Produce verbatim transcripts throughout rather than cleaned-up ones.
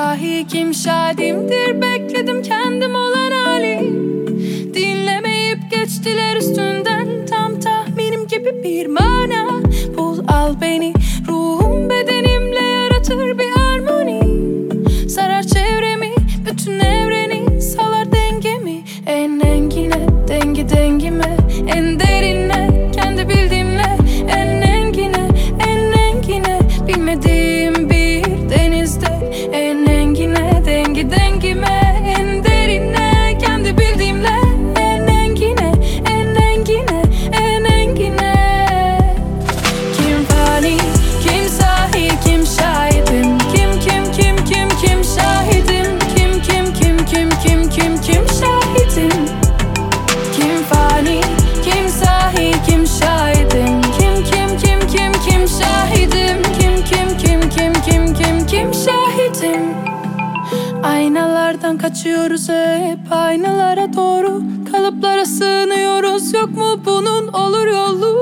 sahi, kim şahidimdir? Bekledim kendim olan hali. Dinlemeyip geçtiler üstünden, tam tahminim gibi bir mana. Bul al beni, ruhum bedenimle yaratır bir harmoni. Sarar çevremi, bütün evreni, salar dengemi. En engine, dengi dengime, en derine, kendi bildiğimle. En engine, en engine, bilmediğim bir denizde. En engine, dengi dengime, en derine, kendi bildiğimle. En engine, en engine, en engine. Kim fani, kim sahi, kim şahidim? Kim kim kim kim kim şahidim? Kim kim kim kim kim kim kim şahidim? Kim fani, kim sahi, kim şahidim? Kim kim kim kim kim şahidim? Kim kim kim kim kim kim kim şahidim? Aynalardan kaçıyoruz hep, aynalara doğru, kalıplara sığınıyoruz. Yok mu bunun olur yolu?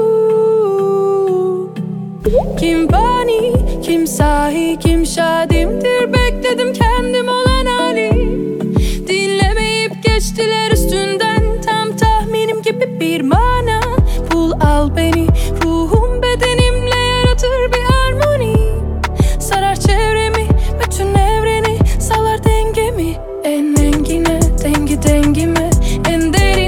Kim fani, kim sahi, kim şahidimdir? Bekledim kendim olan hali. Dinlemeyip geçtiler üstünden, tam tahminim gibi bir mana. Bul al beni, ruhum bedenimle yaratır bir harmoni. Sarar çevremi, bütün evreni, salar dengemi. En engine, dengi dengime, en derin